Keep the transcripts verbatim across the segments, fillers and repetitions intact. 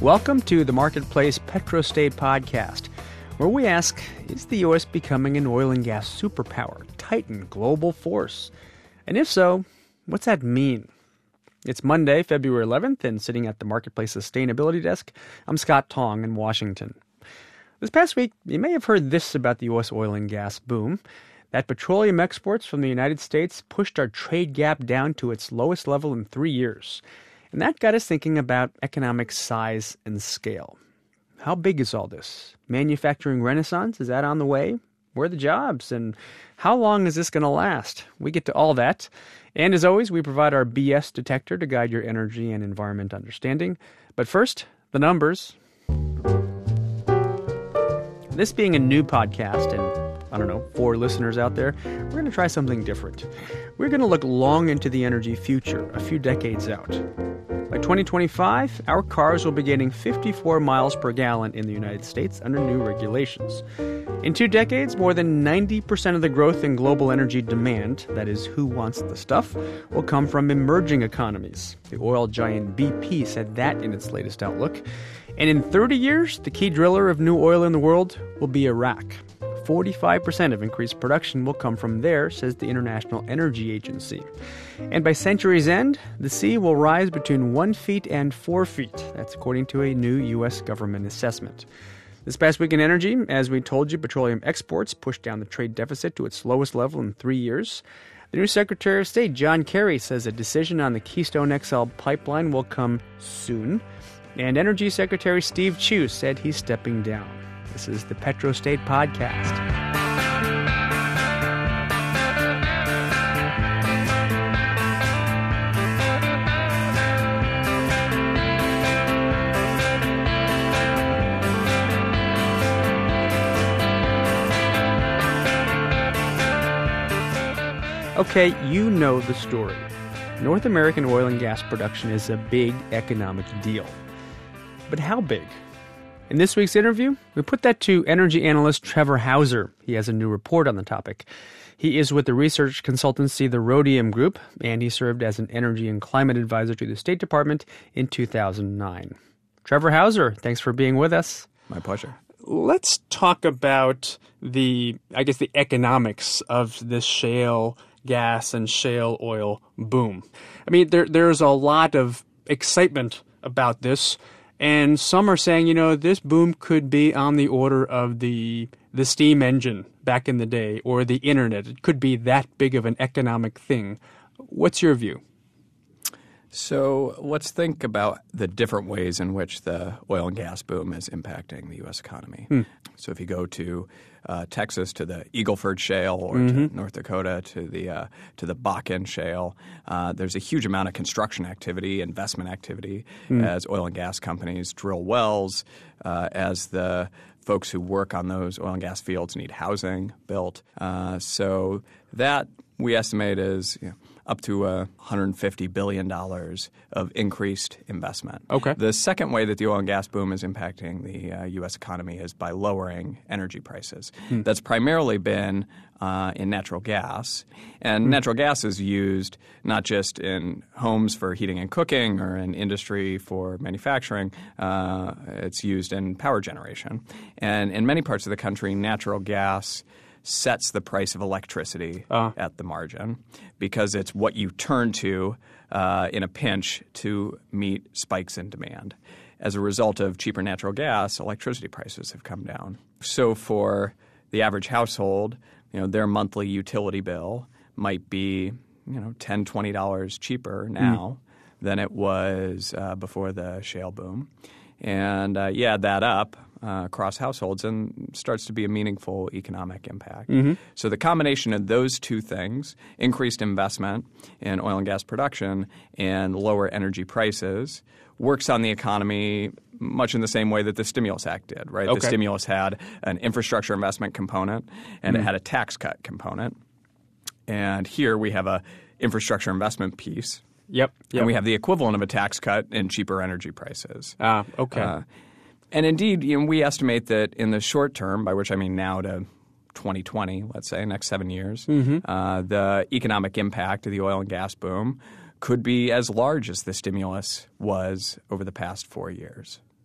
Welcome to the Marketplace Petrostate podcast, where we ask, is the U S becoming an oil and gas superpower, titan, global force? And if so, what's that mean? It's Monday, February eleventh, and sitting at the Marketplace Sustainability Desk, I'm Scott Tong in Washington. This past week, you may have heard this about the U S oil and gas boom, that petroleum exports from the United States pushed our trade gap down to its lowest level in three years. And that got us thinking about economic size and scale. How big is all this? Manufacturing renaissance, is that on the way? Where are the jobs? And how long is this going to last? We get to all that. And as always, we provide our B S detector to guide your energy and environment understanding. But first, the numbers. This being a new podcast, and I don't know, four listeners out there, we're going to try something different. We're going to look long into the energy future, a few decades out. By twenty twenty-five, our cars will be getting fifty-four miles per gallon in the United States under new regulations. In two decades, more than ninety percent of the growth in global energy demand, that is, who wants the stuff, will come from emerging economies. The oil giant B P said that in its latest outlook. And in thirty years, the key driller of new oil in the world will be Iraq. forty-five percent of increased production will come from there, says the International Energy Agency. And by century's end, the sea will rise between one feet and four feet. That's according to a new U S government assessment. This past week in energy, as we told you, petroleum exports pushed down the trade deficit to its lowest level in three years. The new Secretary of State, John Kerry, says a decision on the Keystone X L pipeline will come soon. And Energy Secretary Steve Chu said he's stepping down. This is the Petrostate Podcast. Okay, you know the story. North American oil and gas production is a big economic deal. But how big? In this week's interview, we put that to energy analyst Trevor Hauser. He has a new report on the topic. He is with the research consultancy the Rhodium Group, and he served as an energy and climate advisor to the State Department in two thousand nine. Trevor Hauser, thanks for being with us. My pleasure. Let's talk about the, I guess, the economics of this shale gas and shale oil boom. I mean, there there's a lot of excitement about this. And some are saying, you know, this boom could be on the order of the the steam engine back in the day or the internet. It could be that big of an economic thing. What's your view? So let's think about the different ways in which the oil and gas boom is impacting the U S economy. Hmm. So if you go to uh, Texas to the Eagle Ford Shale or mm-hmm. to North Dakota to the uh, to the Bakken Shale, uh, there's a huge amount of construction activity, investment activity mm. as oil and gas companies drill wells, uh, as the folks who work on those oil and gas fields need housing built. Uh, so that we estimate is you know, up to uh, one hundred fifty billion dollars of increased investment. Okay. The second way that the oil and gas boom is impacting the uh, U S economy is by lowering energy prices. Hmm. That's primarily been uh, in natural gas. And hmm. natural gas is used not just in homes for heating and cooking or in industry for manufacturing. Uh, it's used in power generation. And in many parts of the country, natural gas sets the price of electricity uh. at the margin because it's what you turn to uh, in a pinch to meet spikes in demand. As a result of cheaper natural gas, electricity prices have come down. So for the average household, you know, their monthly utility bill might be, you know, ten dollars, twenty dollars cheaper now mm. than it was uh, before the shale boom. And uh, you add that up uh, across households and starts to be a meaningful economic impact. Mm-hmm. So the combination of those two things, increased investment in oil and gas production and lower energy prices, works on the economy much in the same way that the Stimulus Act did, right? Okay. The stimulus had an infrastructure investment component and mm-hmm. it had a tax cut component. And here we have a infrastructure investment piece. Yep, yep. And we have the equivalent of a tax cut in cheaper energy prices. Ah, okay. Uh, and indeed, you know, we estimate that in the short term, by which I mean now to twenty twenty, let's say, next seven years, mm-hmm. uh, the economic impact of the oil and gas boom could be as large as the stimulus was over the past four years.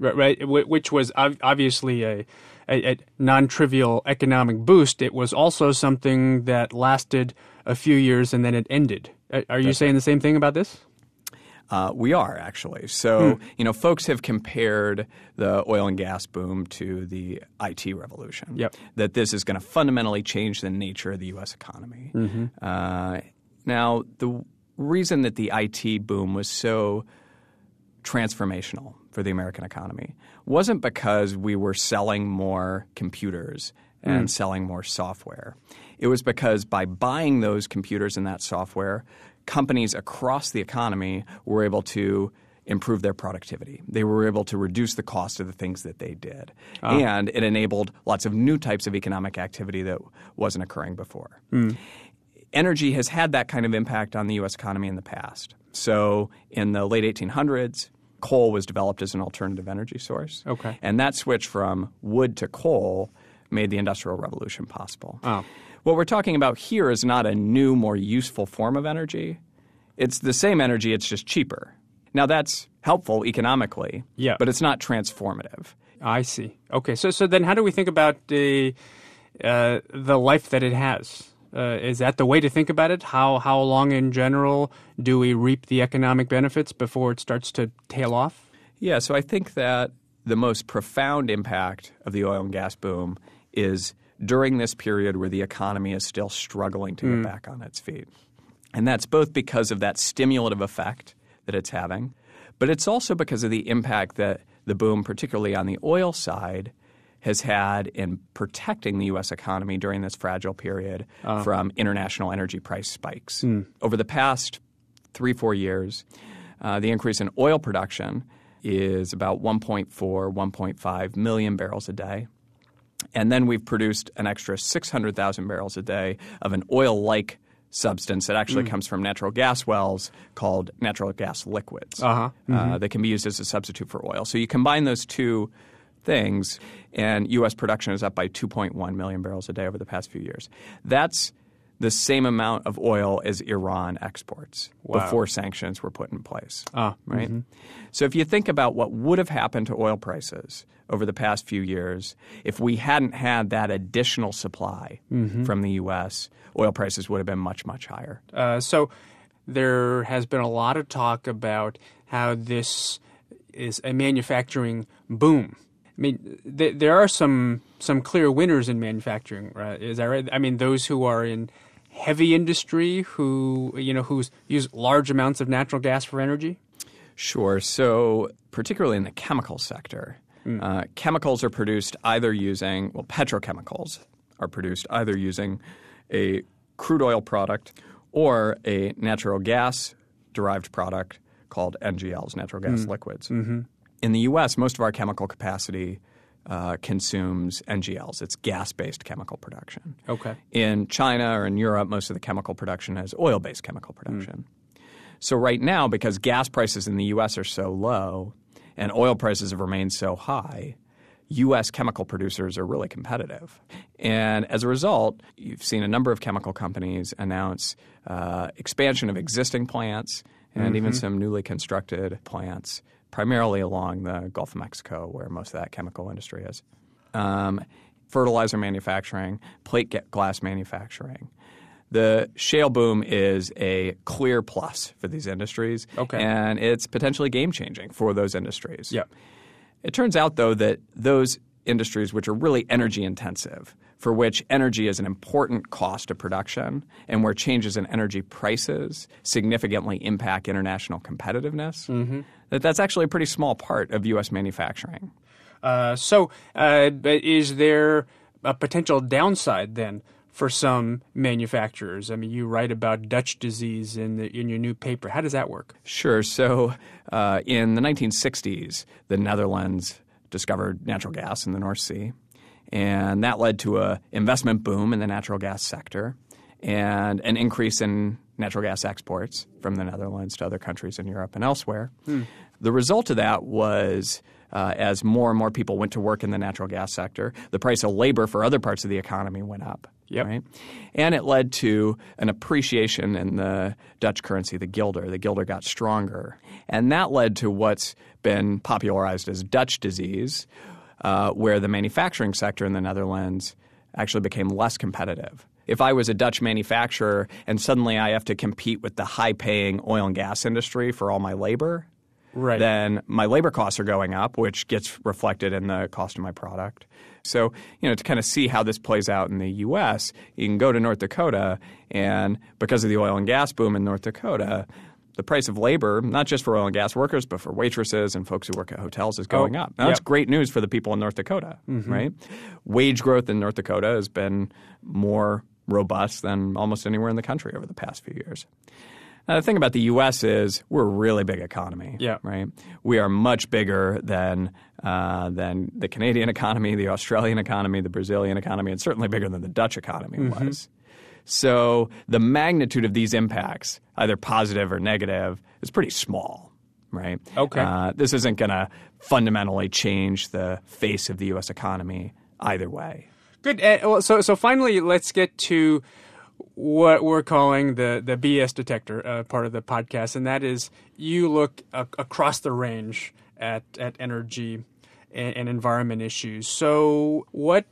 right, right, wh- which was ob- obviously a, a, a non-trivial economic boost. It was also something that lasted a few years and then it ended. Are, are you That's saying right. the same thing about this? Uh, we are, actually. So, hmm. you know, folks have compared the oil and gas boom to the I T revolution. Yep. That this is going to fundamentally change the nature of the U S economy. Mm-hmm. Uh, now, the reason that the I T boom was so transformational for the American economy wasn't because we were selling more computers and mm. selling more software. It was because by buying those computers and that software, companies across the economy were able to improve their productivity. They were able to reduce the cost of the things that they did. Uh. And it enabled lots of new types of economic activity that wasn't occurring before. Mm. Energy has had that kind of impact on the U S economy in the past. So in the late eighteen hundreds, coal was developed as an alternative energy source. Okay. And that switch from wood to coal made the Industrial Revolution possible. Oh. What we're talking about here is not a new, more useful form of energy. It's the same energy, it's just cheaper. Now, that's helpful economically, yeah. but it's not transformative. I see. Okay, so so then how do we think about the uh, the life that it has? Uh, is that the way to think about it? How how long in general do we reap the economic benefits before it starts to tail off? Yeah, so I think that the most profound impact of the oil and gas boom is during this period where the economy is still struggling to mm. get back on its feet. And that's both because of that stimulative effect that it's having, but it's also because of the impact that the boom, particularly on the oil side, has had in protecting the U S economy during this fragile period uh. from international energy price spikes. Mm. Over the past three, four years, uh, the increase in oil production is about one point four, one point five million barrels a day. And then we've produced an extra six hundred thousand barrels a day of an oil-like substance that actually mm. comes from natural gas wells called natural gas liquids. Uh-huh. Mm-hmm. Uh, that can be used as a substitute for oil. So you combine those two things, and U S production is up by two point one million barrels a day over the past few years. That's the same amount of oil as Iran exports wow. before sanctions were put in place. Ah, right? Mm-hmm. So if you think about what would have happened to oil prices over the past few years if we hadn't had that additional supply mm-hmm. from the U S, oil prices would have been much, much higher. Uh, so there has been a lot of talk about how this is a manufacturing boom. I mean, th- there are some some clear winners in manufacturing, right? Is that right? I mean, those who are in heavy industry, who you know, who use large amounts of natural gas for energy. Sure. So, particularly in the chemical sector, mm. uh, chemicals are produced either using well, petrochemicals are produced either using a crude oil product or a natural gas derived product called N G Ls, natural gas mm. liquids. Mm-hmm. In the U S, most of our chemical capacity uh, consumes N G Ls. It's gas-based chemical production. Okay. In China or in Europe, most of the chemical production is oil-based chemical production. Mm. So right now, because gas prices in the U S are so low and oil prices have remained so high, U S chemical producers are really competitive. And as a result, you've seen a number of chemical companies announce uh, expansion of existing plants and mm-hmm. even some newly constructed plants, primarily along the Gulf of Mexico, where most of that chemical industry is. Um, fertilizer manufacturing, plate glass manufacturing. The shale boom is a clear plus for these industries, okay. and it's potentially game-changing for those industries. Yep. It turns out, though, that those industries which are really energy-intensive, for which energy is an important cost of production and where changes in energy prices significantly impact international competitiveness, mm-hmm. that that's actually a pretty small part of U S manufacturing. Uh, so uh, is there a potential downside then for some manufacturers? I mean, you write about Dutch disease in the, in your new paper. How does that work? Sure. So uh, in the nineteen sixties, the Netherlands discovered natural gas in the North Sea. And that led to an investment boom in the natural gas sector and an increase in natural gas exports from the Netherlands to other countries in Europe and elsewhere. Hmm. The result of that was uh, as more and more people went to work in the natural gas sector, the price of labor for other parts of the economy went up. Yep. Right? And it led to an appreciation in the Dutch currency, the guilder. The guilder got stronger. And that led to what's been popularized as Dutch disease, uh, where the manufacturing sector in the Netherlands actually became less competitive. If I was a Dutch manufacturer and suddenly I have to compete with the high-paying oil and gas industry for all my labor, right. then my labor costs are going up, which gets reflected in the cost of my product. So, you know, to kind of see how this plays out in the U S, you can go to North Dakota, and because of the oil and gas boom in North Dakota, the price of labor, not just for oil and gas workers, but for waitresses and folks who work at hotels, is going oh, up. Now, that's yep. great news for the people in North Dakota, mm-hmm. right? Wage growth in North Dakota has been more robust than almost anywhere in the country over the past few years. Now, the thing about the U S is we're a really big economy, yeah. right? We are much bigger than uh, than the Canadian economy, the Australian economy, the Brazilian economy, and certainly bigger than the Dutch economy mm-hmm. was. So the magnitude of these impacts, either positive or negative, is pretty small, right? Okay. Uh, this isn't going to fundamentally change the face of the U S economy either way. Good. Uh, well, so so finally, let's get to what we're calling the, the B S detector uh, part of the podcast, and that is you look a- across the range at, at energy and, and environment issues. So what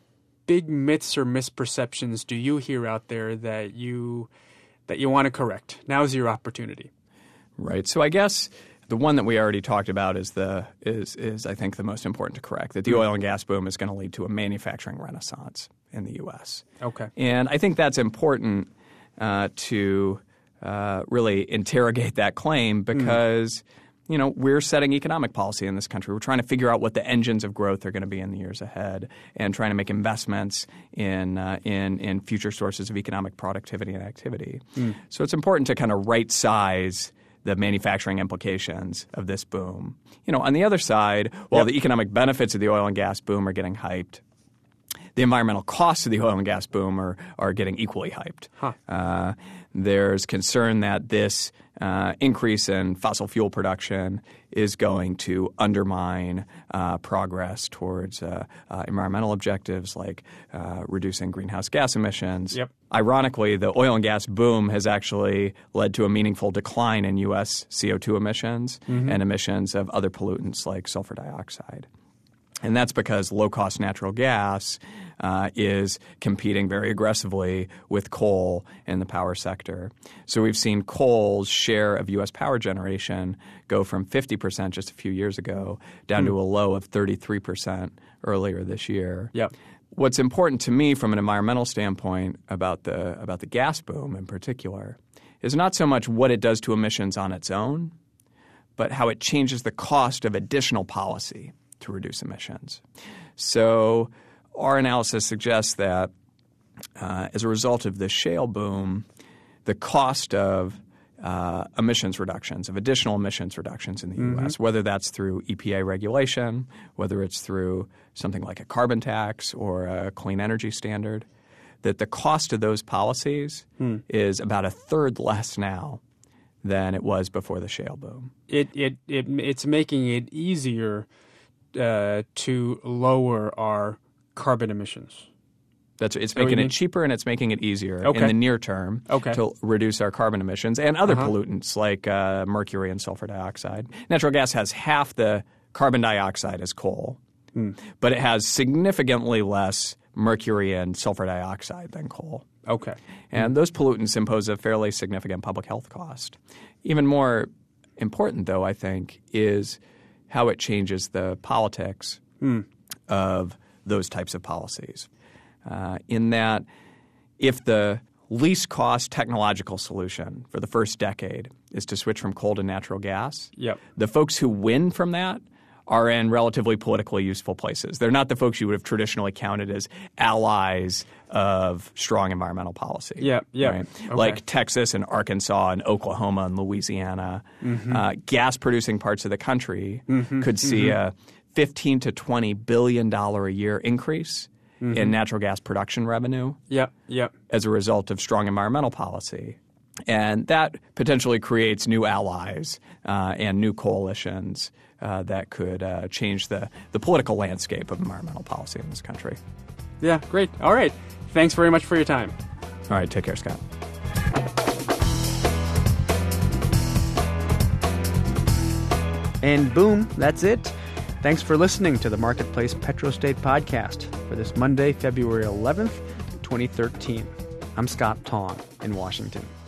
big myths or misperceptions do you hear out there that you that you want to correct? Now's your opportunity. Right. So I guess the one that we already talked about is the is is I think the most important to correct, that the mm. oil and gas boom is going to lead to a manufacturing renaissance in the U S. Okay. And I think that's important uh, to uh, really interrogate that claim because, mm. you know, we're setting economic policy in this country. We're trying to figure out what the engines of growth are going to be in the years ahead and trying to make investments in uh, in in future sources of economic productivity and activity. Mm. So it's important to kind of right size the manufacturing implications of this boom. You know, on the other side, while yep. the economic benefits of the oil and gas boom are getting hyped, the environmental costs of the oil and gas boom are, are getting equally hyped. Huh. Uh, there's concern that this uh, increase in fossil fuel production is going to undermine uh, progress towards uh, uh, environmental objectives like uh, reducing greenhouse gas emissions. Yep. Ironically, the oil and gas boom has actually led to a meaningful decline in U S C O two emissions mm-hmm. and emissions of other pollutants like sulfur dioxide. And that's because low-cost natural gas uh, is competing very aggressively with coal in the power sector. So we've seen coal's share of U S power generation go from fifty percent just a few years ago down mm. to a low of thirty-three percent earlier this year. Yep. What's important to me from an environmental standpoint about the about the gas boom in particular is not so much what it does to emissions on its own, but how it changes the cost of additional policy to reduce emissions. So our analysis suggests that uh, as a result of the shale boom, the cost of uh, emissions reductions, of additional emissions reductions in the mm-hmm. U S, whether that's through E P A regulation, whether it's through something like a carbon tax or a clean energy standard, that the cost of those policies mm. is about a third less now than it was before the shale boom. It it, it it's making it easier Uh, to lower our carbon emissions. That's it's making it cheaper and it's making it easier okay. in the near term okay. to reduce our carbon emissions and other uh-huh. pollutants like uh, mercury and sulfur dioxide. Natural gas has half the carbon dioxide as coal, mm. but it has significantly less mercury and sulfur dioxide than coal. Okay. And mm. those pollutants impose a fairly significant public health cost. Even more important, though, I think, is how it changes the politics mm. of those types of policies. Uh, in that if the least cost technological solution for the first decade is to switch from coal to natural gas, yep. the folks who win from that are in relatively politically useful places. They're not the folks you would have traditionally counted as allies of strong environmental policy. Yeah, yeah. Right? Okay. Like Texas and Arkansas and Oklahoma and Louisiana. Mm-hmm. Uh, gas-producing parts of the country mm-hmm. could see mm-hmm. a fifteen to twenty billion dollars a year increase mm-hmm. in natural gas production revenue yep, yep. as a result of strong environmental policy. And that potentially creates new allies uh, and new coalitions uh, that could uh, change the, the political landscape of environmental policy in this country. Yeah, great. All right. Thanks very much for your time. All right, take care, Scott. And boom, that's it. Thanks for listening to the Marketplace Petrostate Podcast for this Monday, February eleventh, twenty thirteen. I'm Scott Tong in Washington.